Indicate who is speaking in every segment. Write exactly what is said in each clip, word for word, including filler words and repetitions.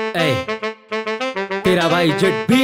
Speaker 1: ए, तेरा भाई जेट भी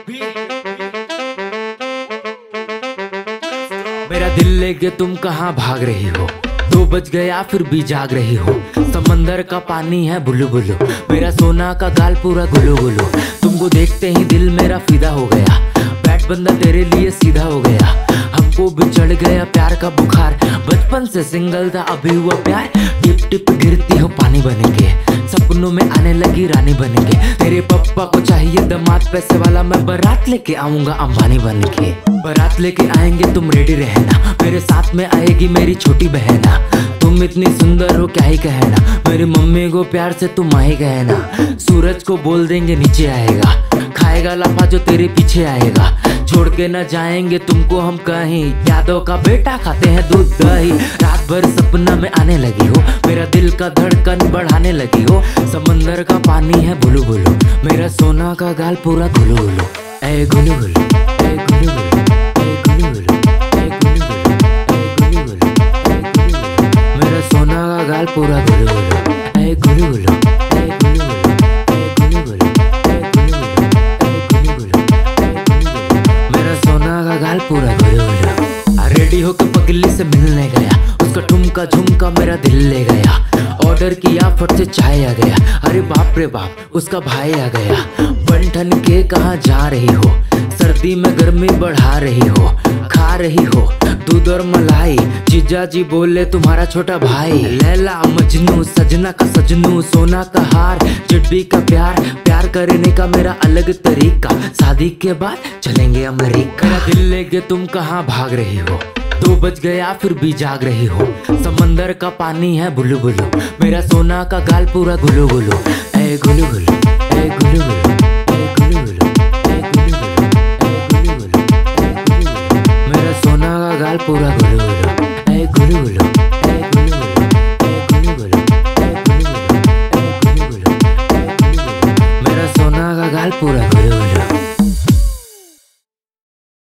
Speaker 1: मेरा दिल लेके तुम कहाँ भाग रही हो। दो बज गया फिर भी जाग रही हो। समंदर का पानी है बुलु बुलु, मेरा सोना का गाल पूरा गुलु गुलु। तुमको देखते ही दिल मेरा फिदा हो गया, बैट बंदा तेरे लिए सीधा हो गया। हमको भी चढ़ गया प्यार का बुखार, बचपन से सिंगल था अभी हुआ प्यार। टिप टिप गिरती हो पानी बनेंगे, सपनों में आने लगी रानी बनेंगे। तेरे पप्पा को चाहिए दामाद पैसे वाला, मैं बारात लेके आऊंगा अंबानी बन के। बारात लेके आएंगे तुम रेडी रहना, मेरे साथ में आएगी मेरी छोटी बहना। तुम इतनी सुंदर हो क्या ही कहना, मेरी मम्मी को प्यार से तुम आए कहना। सूरज को बोल देंगे नीचे आएगा, खाएगा लाफा जो तेरे पीछे आएगा। छोड़ के न जाएंगे तुमको हम कहीं, यादों का बेटा खाते हैं दूध दही। रात भर सपना में आने लगी हो, मेरा दिल का धड़कन बढ़ाने लगी हो। समंदर का पानी है बुलु बुलु, मेरा सोना का गाल पूरा गुलु गुलु। ए गुलु गुलु, ए गुलु गुलु, ए गुलु गुलु, ए गुलु गुलु, ए गुलु गुलु, ए गुलु गुलु। मेरा सोना का गाल पूरा गुलु गुलु। ए गुलु गुलु, ए गुलु गुलु, ए गुलु गुलु, ए गुलु गुलु, ए गुलु गुलु, ए गुलु गुलु। मेरा सोना का गाल पूरा गुलु गुलु। रेडी होके पगली से मिलने गया, उसका ठुमका झुमका मेरा दिल ले गया। ऑर्डर किया फट से चाय आ गया, अरे बाप रे बाप उसका भाई आ गया। बन ठन के कहाँ जा रही हो, सर्दी में गर्मी बढ़ा रही हो। खा रही हो दूध और मलाई, जीजा जी बोले तुम्हारा छोटा भाई। लैला मजनू सजना का सजनू, सोना का हार चिड्डी का प्यार। प्यार करने का मेरा अलग तरीका, शादी के बाद चलेंगे अमेरिका। मेरा दिल लेके तुम कहाँ भाग रही हो, दो बज गया फिर भी जाग रही हो। समंदर का पानी है बुलु बुलु, मेरा सोना का गाल पूरा गुलु गुलु। ए गुलु गुलु, ए गुलु गुलु, ए गुलु गुलु, ए गुलु गुलु, ए गुलु गुलु, ए गुलु गुलु। मेरा सोना का गाल पूरा गुलु गुलु। ए गुलु गुलु, ए गुलु गुलु, ए गुलु गुलु, ए गुलु गुलु, ए गुलु गुलु, ए गुलु गुलु। मेरा सोना का गाल पूरा गुलु।